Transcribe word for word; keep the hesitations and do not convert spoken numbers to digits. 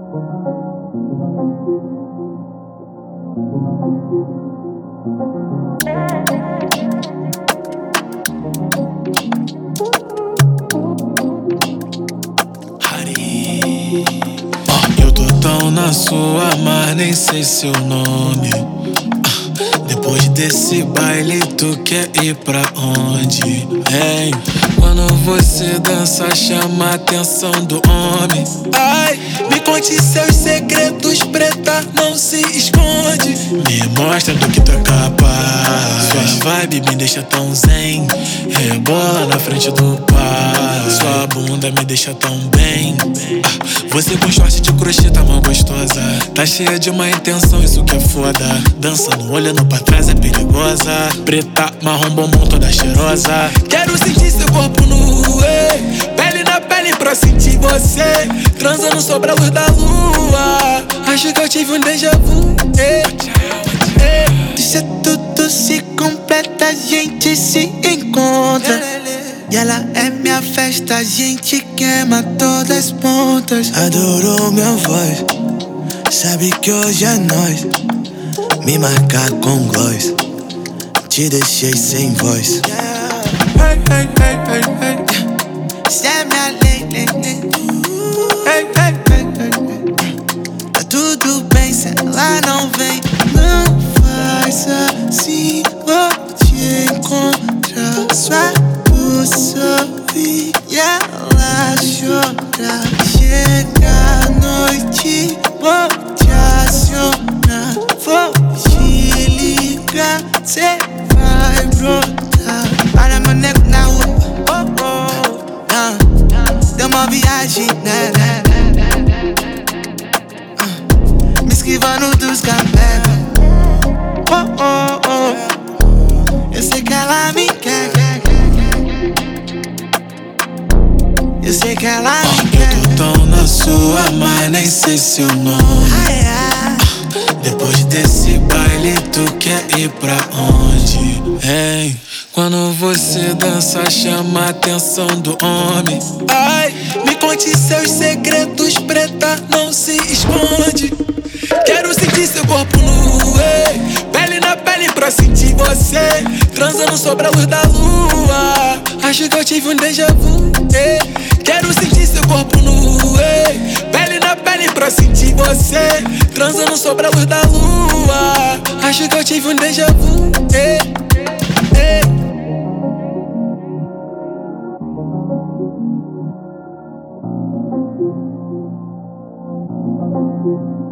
Eu tô tão na sua, mas nem sei seu nome. ah, Depois desse baile, tu quer ir pra onde? Hein? Quando você dança, chama a atenção do homem. Ai, me conte seus segredos, preta, não se esconde. Me mostra do que tu é capaz. Sua vibe me deixa tão zen. Rebola na frente do par. Sua bunda me deixa tão bem. ah, Você com short de crochê tá mó gostosa. Tá cheia de uma intenção, isso que é foda. Dançando, olhando pra trás é perigosa. Preta, marrom, bombom, toda cheirosa. Quero sentir seu corpo nu, ei. Pele na pele pra sentir você. Transando sobre a luz da lua. Acho que eu tive um déjà vu, ei, ei. Deixa tudo se completa, a gente se encontra. E ela é minha festa, a gente queima todas as pontas. Adorou minha voz, sabe que hoje é nóis. Me marcar com gloss, te deixei sem voz. Hey, hey, hey, hey, hey. Cê é minha lei, lei, lei. Hey, hey, hey, hey. Tá tudo bem se ela não vem. Não faz assim, vou te encontrar. Sua luz sorri e ela chora. Chega a noite, vou te acionar. Vou te ligar, cê vai brotar. Para meu nego na rua, oh, oh. Ah, deu uma viagem, né, né, ah, me esquivando dos cafés. Oh, oh, oh. Eu sei que ela me quer, quer, quer, quer. Eu sei que ela me quer. Eu tô tão na sua, mas nem sei seu nome. Ai, ai. Depois desse baile, tu quer ir pra onde? Hein? Quando você dança, chama a atenção do homem. Ai, me conte seus segredos, preta, não se esconde. Quero sentir seu corpo nu, ei. Pele na pele pra sentir você. Transando sobre a luz da lua. Acho que eu tive um déjà vu, ei. Quero sentir seu corpo nu, ei. Pele na pele pra sentir você. Transando sobre a luz da lua. Acho que eu tive um déjà vu, ei, ei. Thank you.